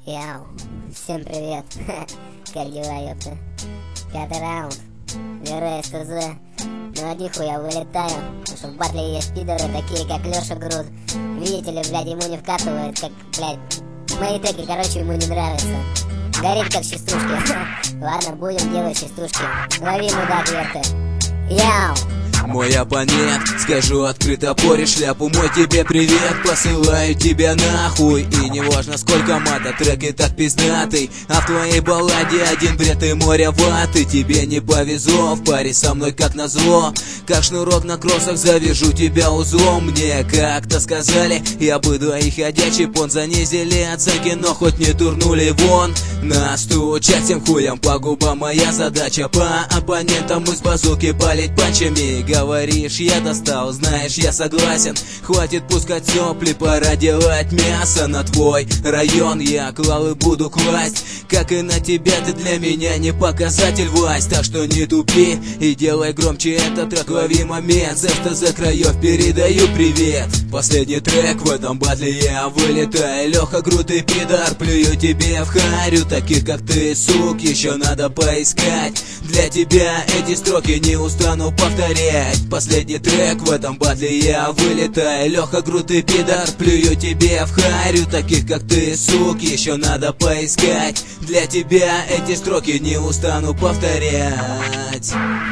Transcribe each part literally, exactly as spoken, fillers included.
Яу, всем привет. Как дела, ёпта? Пятый раунд. Герой СТЗ. Ну а нихуя вылетаю. Потому что в батле есть пидоры, такие как Леша Груд. Видите ли, блядь, ему не вкатывает, как, блядь, мои теки, короче, ему не нравятся. Горит как частушки. Ладно, будем делать частушки. Лови, мудак, ёпта. Яу. Мой оппонент, скажу открыто, пори шляпу, мой тебе привет, посылаю тебя нахуй. И не важно сколько мата, трек и так пиздатый, а в твоей балладе один бред и море ваты. Тебе не повезло, в паре со мной как назло, как шнурок на кроссах завяжу тебя узлом. Мне как-то сказали, я быдло и ходячий пон, занизили оценки, но хоть не турнули вон. Настучать всем хуям по губам моя задача, по оппонентам из базуки палить панчами. Говоришь, я достал, знаешь, я согласен, хватит пускать сопли, пора делать мясо. На твой район я клал и буду класть, как и на тебя, ты для меня не показатель власть. Так что не тупи и делай громче этот трек, лови момент, с СТЗ краев передаю привет. Последний трек в этом батле, я вылетаю, Леха Груд и пидор, плюю тебе в харю, таких как ты, сук, еще надо поискать. Для тебя эти строки не устану повторять. Последний трек в этом батле, я вылетаю, Леха Груд и пидор, плюю тебе в харю, таких как ты, сук, еще надо поискать. Для тебя эти строки не устану повторять.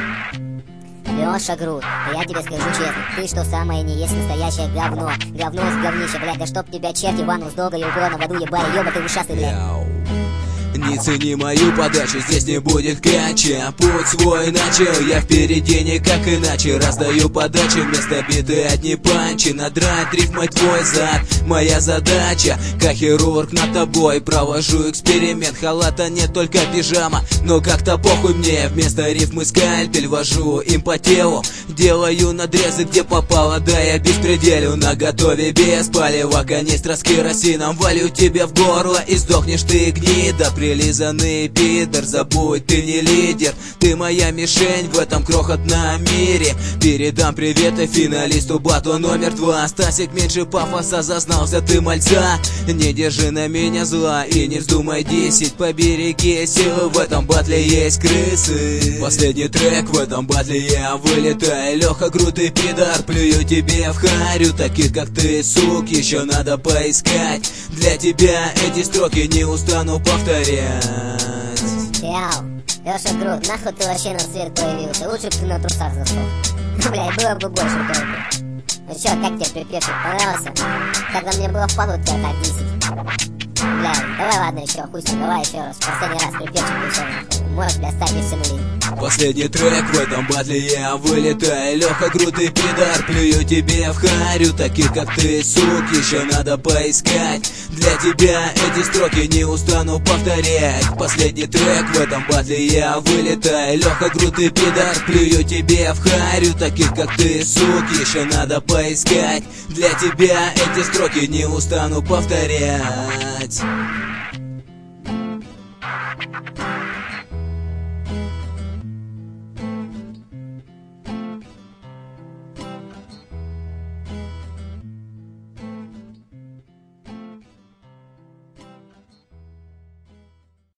Леша Груд, я тебе скажу честно, ты что самое не есть настоящее говно. Говно из говнища, блядь, да чтоб тебя черти ванну с долго и укро на воду ебали, ёба ты ушастый, блядь. Не цени мою подачу, здесь не будет кача. Путь свой начал, я впереди никак иначе. Раздаю подачи, вместо биты одни панчи. Надрать рифмой твой зад, моя задача. Как хирург над тобой провожу эксперимент. Халата нет, только пижама, но как-то похуй мне. Вместо рифмы скальпель вожу им по телу. Делаю надрезы, где попало, да я беспределю. Наготове без палева, канистра с керосином. Валю тебе в горло и сдохнешь ты, гнида. Прилизанный пидор, забудь, ты не лидер, ты моя мишень в этом крохотном мире. Передам приветы финалисту бату номер два. Стасик, меньше пафоса, зазнался ты мальца. Не держи на меня зла и не вздумай десять, побереги силы, в этом батле есть крысы. Последний трек в этом батле, я вылетаю, Леха Груд и пидор, плюю тебе в харю, таких как ты, сук, еще надо поискать. Для тебя эти строки не устану повторять. Яу, Леша Груд, нахуй ты вообще на свет появился? Лучше бы ты на трусах засох. Ну, блядь, было бы больше толку. Ну чё, как тебе припевчик, понравился? Когда мне было впадло, тебя так десять. Блядь, давай, ладно, еще, хуй с ним, давай еще раз. Последний раз припевчик пришел, нахуй. Можешь, блядь, стать всем лень. Последний трек в этом батле, я вылетаю, Леха Груд и пидор, плюю тебе в харю, таких как ты, сук, еще надо поискать. Для тебя эти строки не устану повторять. Последний трек в этом батле, я вылетаю, Леха Груд и пидор, плюю тебе в харю, таких как ты, сук, еще надо поискать. Для тебя эти строки не устану повторять.